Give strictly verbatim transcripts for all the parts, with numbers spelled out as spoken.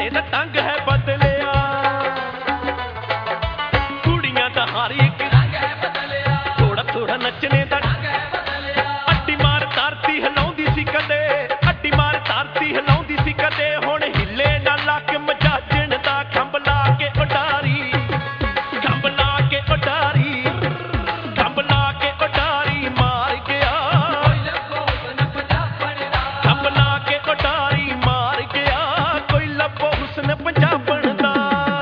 ਦਾ ਟੰਗ ਹੈ ਬਦਲਿਆ, ਕੁੜੀਆਂ ਦਾ ਹਰ ਇੱਕ ਰੰਗ ਹੈ ਬਦਲਿਆ, ਥੋੜਾ ਥੋੜਾ ਨੱਚਣੇ ਦਾ ਟੰਗ ਹੈ ਬਦਲਿਆ। ਅੱਡੀ ਮਾਰ ਧਰਤੀ ਹਿਲਾਉਂਦੀ ਸੀ ਕਦੇ, ਅੱਡੀ ਮਾਰ ਧਰਤੀ ਹਿਲਾਉਂਦੀ ਸੀ ਕਦੇ, ਹੁਣ ਹਿੱਲੇ ਨਾ ਲੱਕ ਮਜਾਜਣ ਦਾ ਖੰਭ ਲਾ ਕੇ ਉਡਾਰੀ, ਖੰਭ ਲਾ ਕੇ ਉਡਾਰੀ, ਖੰਭ ਲਾ ਕੇ ਉਡਾਰੀ ਮਾਰ ਗਿਆ, ਖੰਭ ਲਾ ਕੇ ਉਡਾਰੀ ਮਾਰ ਗਿਆ, ਕੋਈ ਲੱਭੋ ਹੁਸਨ ਪੰਜਾਬਣ ਦਾ।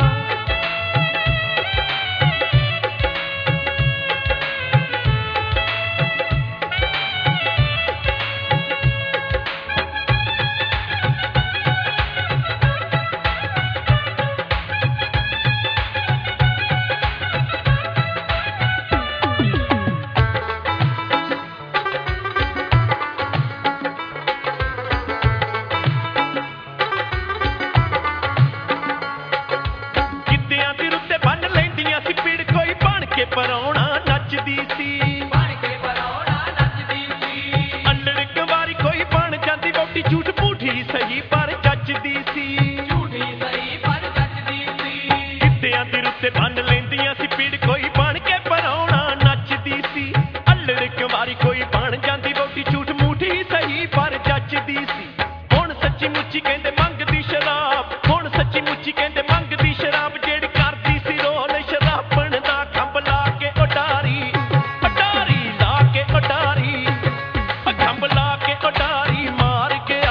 ਪਰਾਉਣਾ ਨੱਚਦੀ ਸੀ, ਬਣ ਕੇ ਪਰਾਉਣਾ ਨੱਚਦੀ ਸੀ, ਅੱਲੜ ਕਵਾਰੀ ਕੋਈ ਬਣ ਜਾਂਦੀ ਵਹੁਟੀ, ਝੂਠ ਮੂਠੀ ਸਹੀ ਪਰ ਜੱਚਦੀ ਸੀ, ਝੂਠੀ ਸਹੀ ਪਰ ਜੱਚਦੀ ਸੀ। ਗਿੱਧਿਆਂ ਦੇ ਰੁੱਤੇ ਬੰਨ ਲੈਂਦੀਆਂ ਸੀ ਪੀੜ, ਕੋਈ ਬਣ ਕੇ ਪਰਾਉਣਾ ਨੱਚਦੀ ਸੀ, ਅੱਲੜ ਕਵਾਰੀ ਕੋਈ ਬਣ ਜਾਂਦੀ ਵਹੁਟੀ, ਝੂਠ ਮੂਠੀ ਸਹੀ ਪਰ ਜੱਚਦੀ ਸੀ। ਹੁਣ ਸੱਚੀ ਮੁੱਚੀ ਕਹਿੰਦੇ ਮੰਗਦੀ ਸ਼ਰਾਬ, ਹੁਣ ਸੱਚੀ ਮੁੱਚੀ ਕਹਿੰਦੇ ਮੰਗਦੀ ਸ਼ਰਾਬ, ਜਿਹੜੀ ਕਰਦੀ ਸੀ ਰੋਲ ਸ਼ਰਾਬਣ ਦਾ ਖੰਭ ਲਾ ਕੇ ਉਡਾਰੀ, ਉਡਾਰੀ ਲਾ ਕੇ ਉਡਾਰੀ, ਖੰਭ ਲਾ ਕੇ ਉਡਾਰੀ ਮਾਰ ਗਿਆ,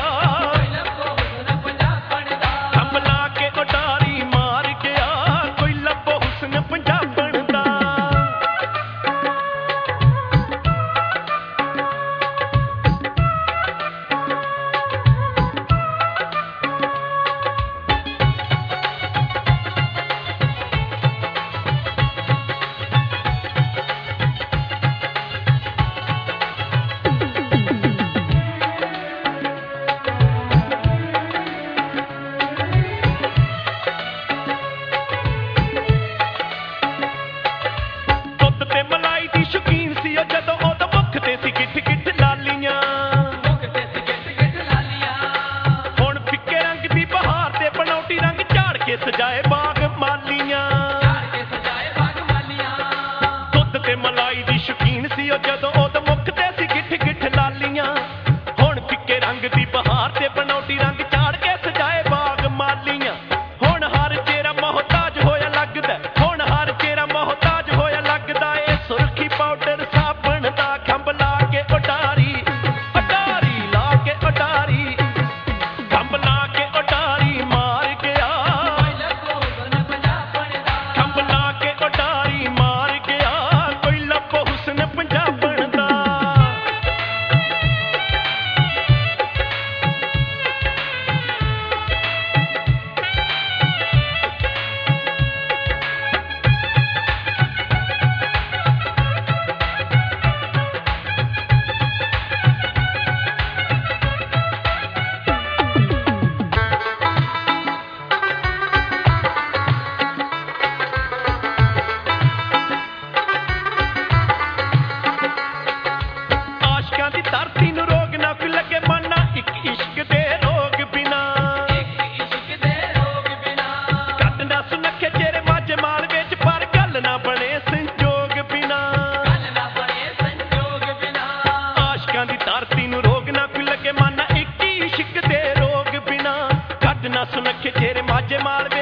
ਖੰਭ ਲਾ ਕੇ ਉਡਾਰੀ ਮਾਰ ਗਿਆ, ਕੋਈ ਲੱਭੋ ਹੁਸਨ ਪੰਜਾਬਣ ਦਾ। ਦੁੱਧ ਤੇ ਮਲਾਈ ਦੀ ਸ਼ੌਕੀਨ ਸੀ ਉਹ, ਜਦੋਂ ਉਹਦੇ ਮੁੱਖ ਤੇ ਸੀ ਗਿੱਠ ਗਿੱਠ ਲਾਲੀਆਂ, ਮੁੱਖ ਤੇ ਸੀ ਗਿੱਠ ਗਿੱਠ ਲਾਲੀਆਂ। ਹੁਣ ਫਿੱਕੇ ਰੰਗ ਦੀ ਬਹਾਰ ਤੇ ਬਣਾਉਟੀ ਰੰਗ ਝਾੜ ਕੇ ਸਜਾਏ ਬਾਗ ਮਾਲੀਆਂ, ਝਾੜ ਕੇ ਸਜਾਏ ਬਾਗ ਮਾਲੀਆਂ। ਦੁੱਧ ਤੇ ਮਲਾਈ ਦੀ ਸ਼ੌਕੀਨ ਸੀ ਉਹ, ਜਦੋਂ ਉਹਦੇ ਮੁੱਖ ਤੇ ਸੀ ਗਿੱਠ ਗਿੱਠ ਲਾਲੀਆਂ। ਹੁਣ ਫਿੱਕੇ ਰੰਗ ਦੀ ਬਹਾਰ ਤੇ ਬਣਾਉਟੀ ਰੰਗ ਝਾੜ ਕੇ ਸਜਾਏ ਬਾਗ ਮਾਲੀਆਂ। ਹੁਣ ਹਰ ਚਿਹਰਾ ਮੁਹਤਾਜ ਹੋਇਆ ਲੱਗਦਾ, ਹੁਣ ਹਰ ਚਿਹਰਾ ਮੁਹਤਾਜ ਹੋਇਆ ਲੱਗਦਾ, ਇਹ ਸੁਰਖੀ ਪਾਊਡਰ ਸਾਬਣ ਦਾ ਖੰਭ ਲਾ ਕੇ ਉਡਾਰੀ, ਉਡਾਰੀ ਲਾ ਕੇ ਉਡਾਰੀ, ਖੰਭ ਲਾ ਕੇ ਉਡਾਰੀ ਮਾਰ ਗਿਆ, ਖੰਭ ਲਾ ਕੇ ਉਡਾਰੀ ਮਾਰ ਗਿਆ, ਕੋਈ ਲੱਭੋ ਹੁਸਨ ਪੰਜਾਬਣ ਦਾ। ਆਸ਼ਕਾਂ ਦੀ ਧਰਤੀ ਨੂੰ ਰੋਗ ਨਾ ਕੋਈ ਲੱਗੇ ਮਾਨਾ, ਇੱਕ ਇਸ਼ਕ ਦੇ ਰੋਗ ਬਿਨਾ, ਇੱਕ ਇਸ਼ਕ ਦੇ ਰੋਗ ਬਿਨਾ, ਕੱਢ ਨਾ ਸੁਨੱਖੇ ਚਿਹਰੇ ਮਾਝੇ ਮਾਲ ਵਿੱਚ, ਪਰ ਗੱਲ ਨਾ ਬਣੇ ਸੰਜੋਗ ਬਿਨਾ, ਗੱਲ ਨਾ ਬਣੇ ਸੰਜੋਗ ਬਿਨਾ। ਆਸ਼ਕਾਂ ਦੀ ਧਰਤੀ ਨੂੰ ਰੋਗ ਨਾ ਕੋਈ ਲੱਗੇ ਮਾਨਾ, ਇੱਕ ਇਸ਼ਕ ਦੇ ਰੋਗ ਬਿਨਾ, ਕੱਢ ਨਾ ਸੁਨੱਖੇ ਚਿਹਰੇ ਮਾਝੇ ਮਾਲ